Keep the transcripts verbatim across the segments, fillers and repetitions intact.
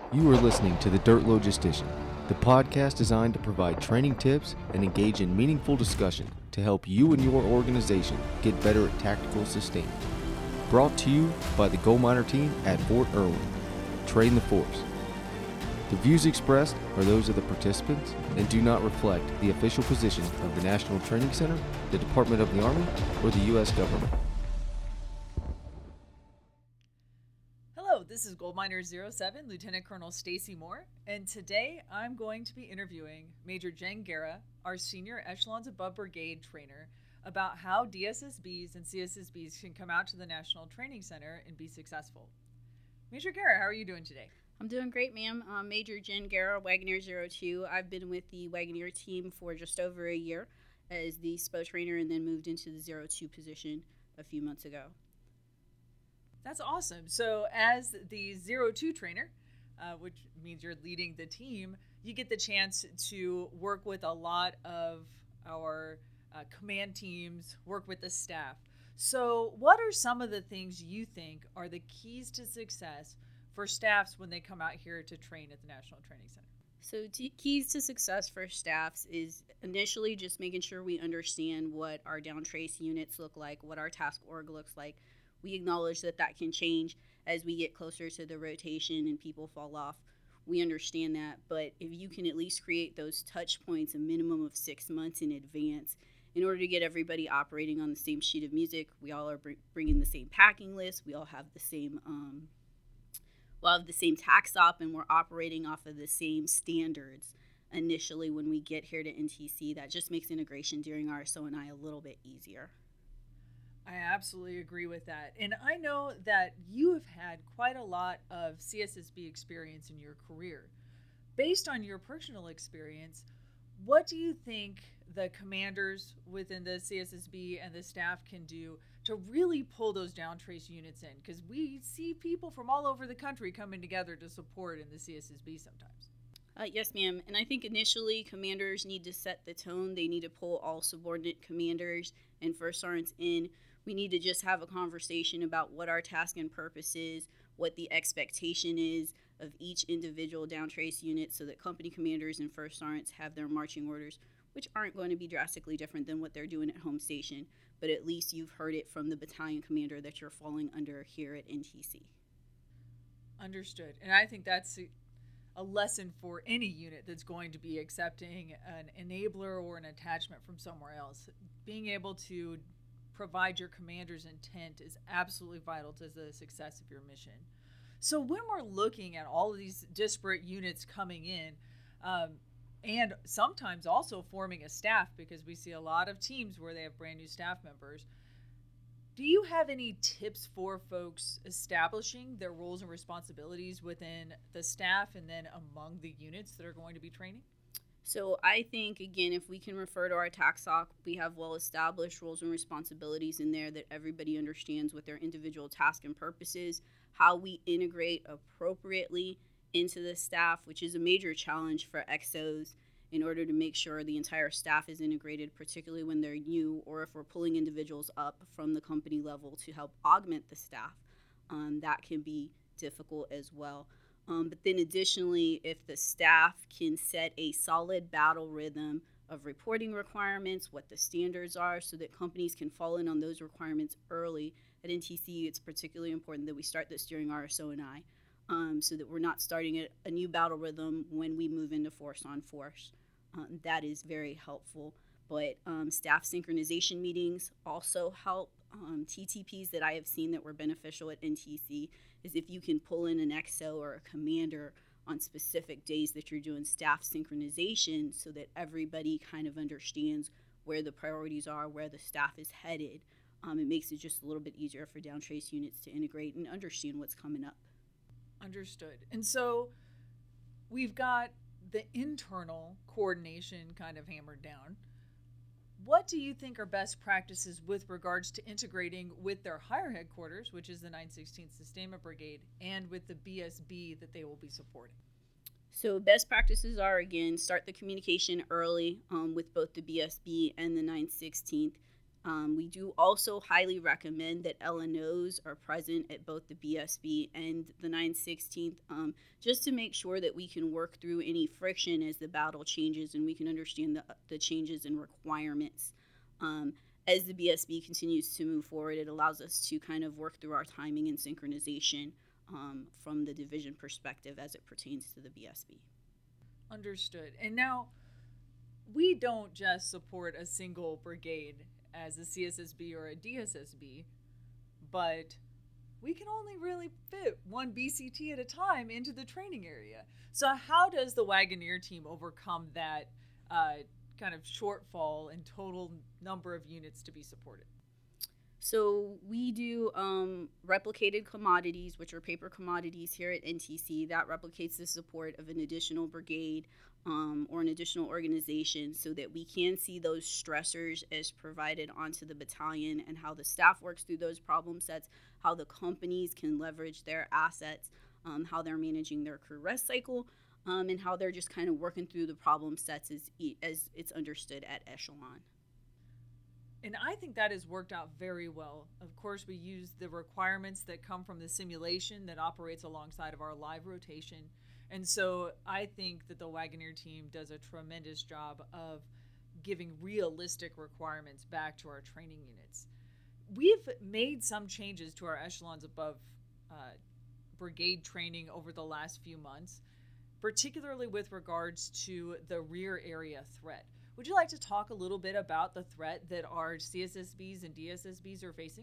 You are listening to the Dirt Logistician, the podcast designed to provide training tips and engage in meaningful discussion to help you and your organization get better at tactical sustainment. Brought to you by the Gold Miner team at Fort Irwin. Train the force. The views expressed are those of the participants and do not reflect the official position of the National Training Center, the Department of the Army, or the U S government. Hello, this is Gold Miner zero seven, Lieutenant Colonel Stacy Moore, and today I'm going to be interviewing Major Jen Guerra, our Senior Echelons Above Brigade trainer, about how D S S Bs and C S S Bs can come out to the National Training Center and be successful. Major Guerra, how are you doing today? I'm doing great, ma'am. Um, Major Jen Guerra, Wagoneer zero two. I've been with the Wagoneer team for just over a year as the S P O trainer and then moved into the zero two position a few months ago. That's awesome. So as the zero two trainer, uh, which means you're leading the team, you get the chance to work with a lot of our uh, command teams, work with the staff. So what are some of the things you think are the keys to success for staffs when they come out here to train at the National Training Center? So t- keys to success for staffs is initially just making sure we understand what our down trace units look like, what our task org looks like. We acknowledge that that can change as we get closer to the rotation and people fall off. We understand that, but if you can at least create those touch points a minimum of six months in advance in order to get everybody operating on the same sheet of music, we all are br- bringing the same packing list, we all have the same um, we'll have the same tax op, and we're operating off of the same standards initially when we get here to N T C. That just makes integration during R S O and I a little bit easier. I absolutely agree with that. And I know that you have had quite a lot of C S S B experience in your career. Based on your personal experience, what do you think the commanders within the C S S B and the staff can do to really pull those down trace units in? Because we see people from all over the country coming together to support in the C S S B sometimes. Uh, yes, ma'am. And I think initially commanders need to set the tone. They need to pull all subordinate commanders and first sergeants in. We need to just have a conversation about what our task and purpose is, what the expectation is of each individual down trace unit, so that company commanders and first sergeants have their marching orders, which aren't going to be drastically different than what they're doing at home station, but at least you've heard it from the battalion commander that you're falling under here at N T C. Understood. And I think that's a lesson for any unit that's going to be accepting an enabler or an attachment from somewhere else. Being able to provide your commander's intent is absolutely vital to the success of your mission. So when we're looking at all of these disparate units coming in, um, and sometimes also forming a staff, because we see a lot of teams where they have brand new staff members, do you have any tips for folks establishing their roles and responsibilities within the staff and then among the units that are going to be training? So I think, again, if we can refer to our tax soc, we have well-established roles and responsibilities in there that everybody understands what their individual task and purpose is, how we integrate appropriately into the staff, which is a major challenge for X Os in order to make sure the entire staff is integrated, particularly when they're new or if we're pulling individuals up from the company level to help augment the staff. Um, that can be difficult as well. Um, but then additionally, if the staff can set a solid battle rhythm of reporting requirements, what the standards are, so that companies can fall in on those requirements early. At N T C, it's particularly important that we start this during R S O and I, um, so that we're not starting a, a new battle rhythm when we move into force on force. Um, that is very helpful. But um, staff synchronization meetings also help. Um, T T Ps that I have seen that were beneficial at N T C is if you can pull in an X O or a commander on specific days that you're doing staff synchronization so that everybody kind of understands where the priorities are, where the staff is headed. Um, it makes it just a little bit easier for down trace units to integrate and understand what's coming up. Understood. And so we've got the internal coordination kind of hammered down. What do you think are best practices with regards to integrating with their higher headquarters, which is the nine sixteenth Sustainment Brigade, and with the B S B that they will be supporting? So best practices are, again, start the communication early um, with both the B S B and the nine sixteenth. Um, we do also highly recommend that L N Os are present at both the B S B and the nine sixteenth, um, just to make sure that we can work through any friction as the battle changes and we can understand the, the changes in requirements. Um, as the B S B continues to move forward, it allows us to kind of work through our timing and synchronization um, from the division perspective as it pertains to the B S B. Understood. And now, we don't just support a single brigade as a C S S B or a D S S B, but we can only really fit one B C T at a time into the training area. So how does the Wagoneer team overcome that uh, kind of shortfall in total number of units to be supported? So we do um, replicated commodities, which are paper commodities here at N T C. That replicates the support of an additional brigade um, or an additional organization so that we can see those stressors as provided onto the battalion and how the staff works through those problem sets, how the companies can leverage their assets, um, how they're managing their crew rest cycle, um, and how they're just kind of working through the problem sets as, as it's understood at echelon. And I think that has worked out very well. Of course, we use the requirements that come from the simulation that operates alongside of our live rotation. And so I think that the Wagoneer team does a tremendous job of giving realistic requirements back to our training units. We've made some changes to our echelons above uh, brigade training over the last few months, particularly with regards to the rear area threat. Would you like to talk a little bit about the threat that our C S S Bs and D S S Bs are facing?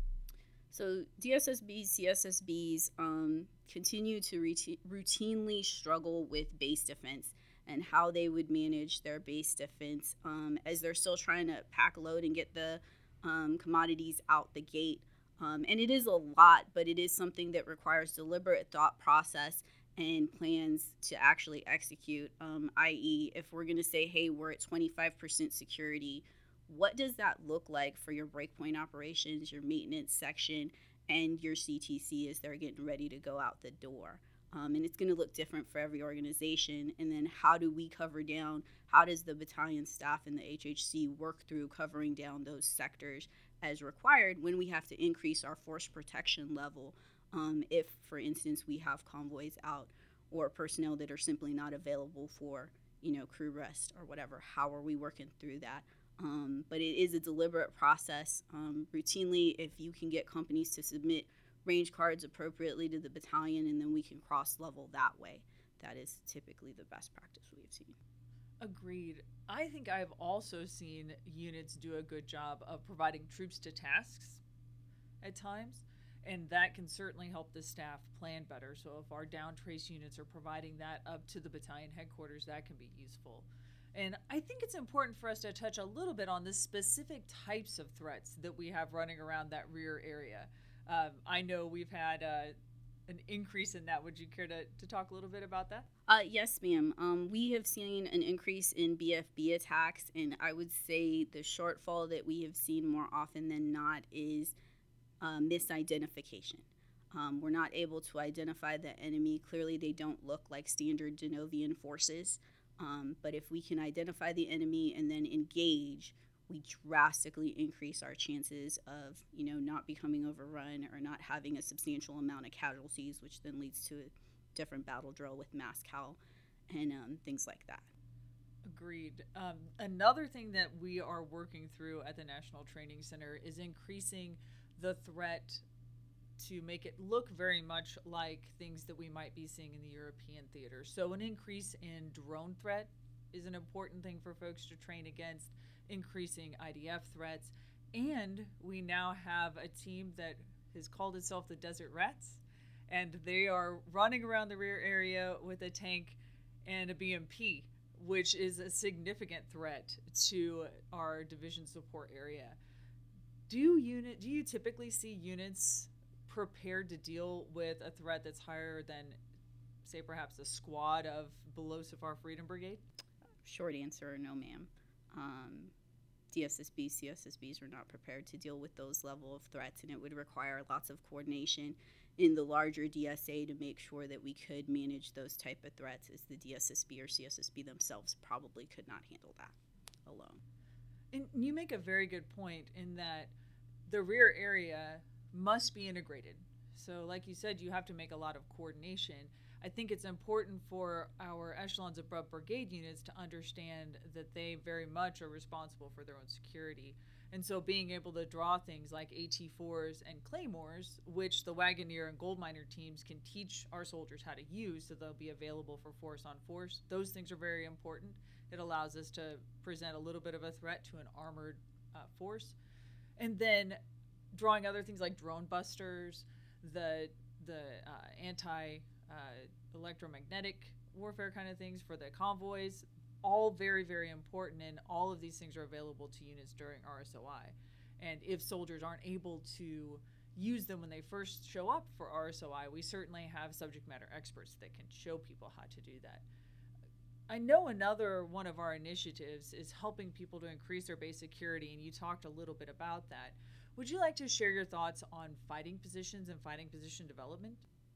So D S S Bs, C S S Bs um, continue to routine, routinely struggle with base defense and how they would manage their base defense um, as they're still trying to pack a load and get the um, commodities out the gate. Um, and it is a lot, but it is something that requires deliberate thought process and plans to actually execute, um, that is if we're going to say, hey, we're at twenty-five percent security, what does that look like for your breakpoint operations, your maintenance section, and your C T C as they're getting ready to go out the door? Um, and it's going to look different for every organization. And then how do we cover down, how does the battalion staff and the H H C work through covering down those sectors as required when we have to increase our force protection level? Um, if, for instance, we have convoys out or personnel that are simply not available for, you know, crew rest or whatever, how are we working through that? Um, but it is a deliberate process. Um, routinely, if you can get companies to submit range cards appropriately to the battalion and then we can cross-level that way, that is typically the best practice we've seen. Agreed. I think I've also seen units do a good job of providing troops to tasks at times. And that can certainly help the staff plan better. So if our down trace units are providing that up to the battalion headquarters, that can be useful. And I think it's important for us to touch a little bit on the specific types of threats that we have running around that rear area. Um, I know we've had uh, an increase in that. Would you care to, to talk a little bit about that? Uh, yes, ma'am. Um, we have seen an increase in B F B attacks, and I would say the shortfall that we have seen more often than not is Uh, misidentification. Um, we're not able to identify the enemy. Clearly, they don't look like standard Denovian forces. Um, but if we can identify the enemy and then engage, we drastically increase our chances of, you know, not becoming overrun or not having a substantial amount of casualties, which then leads to a different battle drill with mass cal and um, things like that. Agreed. Um, another thing that we are working through at the National Training Center is increasing the threat to make it look very much like things that we might be seeing in the European theater. So an increase in drone threat is an important thing for folks to train against, increasing I D F threats. And we now have a team that has called itself the Desert Rats, and they are running around the rear area with a tank and a B M P, which is a significant threat to our division support area. Do unit do you typically see units prepared to deal with a threat that's higher than, say, perhaps a squad of below Safar Freedom Brigade? Short answer, no, ma'am. Um, D S S Bs, C S S Bs are not prepared to deal with those level of threats, and it would require lots of coordination in the larger D S A to make sure that we could manage those type of threats, as the D S S B or C S S B themselves probably could not handle that alone. And you make a very good point in that the rear area must be integrated. So, like you said, you have to make a lot of coordination. I think it's important for our echelons above brigade units to understand that they very much are responsible for their own security. And so being able to draw things like A T fours and Claymores, which the Wagoneer and Gold Miner teams can teach our soldiers how to use so they'll be available for force on force, those things are very important. It allows us to present a little bit of a threat to an armored uh, force. And then drawing other things like drone busters, the, the uh, anti- Uh, electromagnetic warfare kind of things for the convoys, all very, very important, and all of these things are available to units during R S O I. And if soldiers aren't able to use them when they first show up for R S O I, we certainly have subject matter experts that can show people how to do that. I know another one of our initiatives is helping people to increase their base security, and you talked a little bit about that. Would you like to share your thoughts on fighting positions and fighting position development?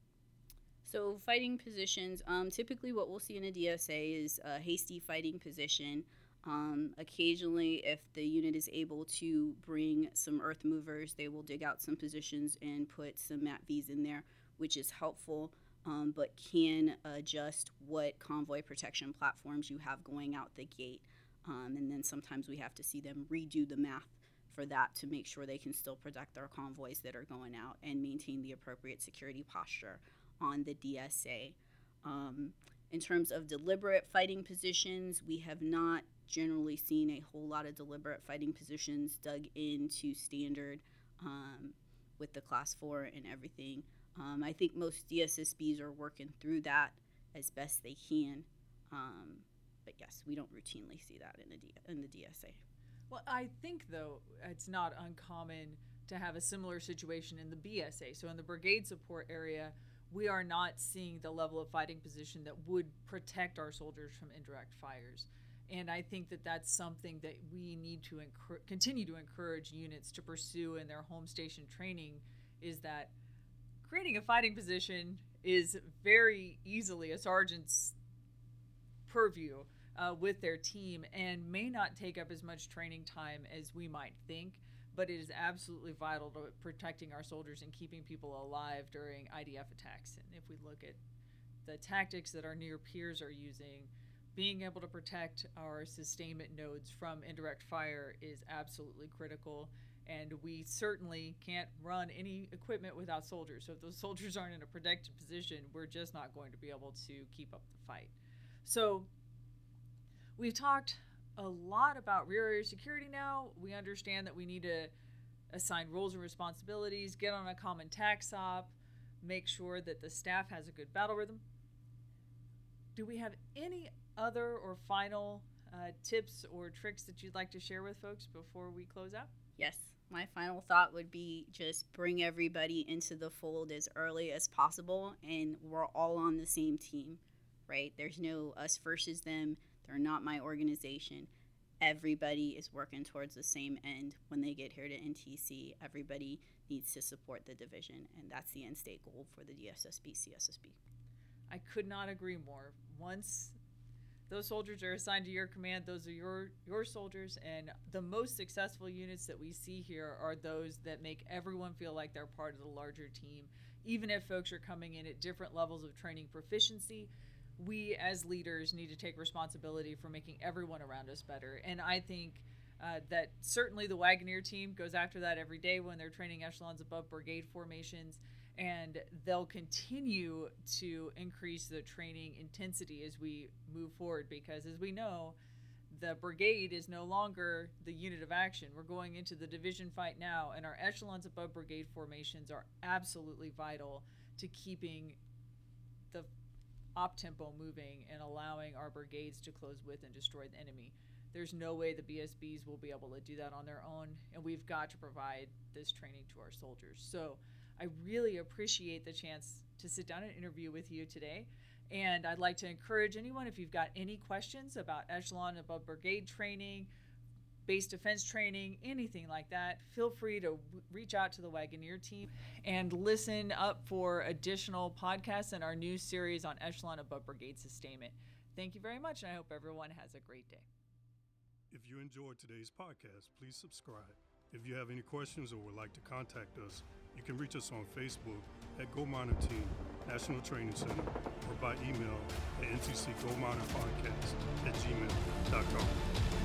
So fighting positions, um, typically what we'll see in a D S A is a hasty fighting position. Um, occasionally, if the unit is able to bring some earth movers, they will dig out some positions and put some M A T Vs in there, which is helpful, um, but can adjust what convoy protection platforms you have going out the gate. Um, and then sometimes we have to see them redo the math for that to make sure they can still protect their convoys that are going out and maintain the appropriate security posture on the D S A. Um, in terms of deliberate fighting positions, we have not generally seen a whole lot of deliberate fighting positions dug into standard um, with the class four and everything. Um, I think most D S S Bs are working through that as best they can. Um, but yes, we don't routinely see that in, a D- in the D S A. Well, I think, though, it's not uncommon to have a similar situation in the B S A. So in the brigade support area, we are not seeing the level of fighting position that would protect our soldiers from indirect fires. And I think that that's something that we need to encur- continue to encourage units to pursue in their home station training, is that creating a fighting position is very easily a sergeant's purview uh, with their team and may not take up as much training time as we might think. But it is absolutely vital to protecting our soldiers and keeping people alive during I D F attacks. And if we look at the tactics that our near peers are using, being able to protect our sustainment nodes from indirect fire is absolutely critical. And we certainly can't run any equipment without soldiers. So if those soldiers aren't in a protected position, we're just not going to be able to keep up the fight. So we've talked a lot about rear area security now. We understand that we need to assign roles and responsibilities, get on a common tax op, make sure that the staff has a good battle rhythm. Do we have any other or final uh, tips or tricks that you'd like to share with folks before we close out? Yes, my final thought would be just bring everybody into the fold as early as possible, and we're all on the same team, right? There's no us versus them. They're not my organization. Everybody is working towards the same end. When they get here to N T C, everybody needs to support the division, and that's the end state goal for the D S S B, C S S B. I could not agree more. Once those soldiers are assigned to your command, those are your, your soldiers, and the most successful units that we see here are those that make everyone feel like they're part of the larger team. Even if folks are coming in at different levels of training proficiency, we as leaders need to take responsibility for making everyone around us better. And I think uh, that certainly the Wagoneer team goes after that every day when they're training echelons above brigade formations, and they'll continue to increase the training intensity as we move forward, because as we know, the brigade is no longer the unit of action. We're going into the division fight now, and our echelons above brigade formations are absolutely vital to keeping the op tempo moving and allowing our brigades to close with and destroy the enemy. There's no way the B S Bs will be able to do that on their own, and we've got to provide this training to our soldiers. So I really appreciate the chance to sit down and interview with you today. And I'd like to encourage anyone, if you've got any questions about echelon above brigade training, base defense training, anything like that, feel free to w- reach out to the Wagoneer team and listen up for additional podcasts in our new series on echelon above brigade sustainment. Thank you very much, and I hope everyone has a great day. If you enjoyed today's podcast, please subscribe. If you have any questions or would like to contact us, you can reach us on Facebook at Go Miner Team, National Training Center, or by email at n c c go miner podcast at gmail dot com.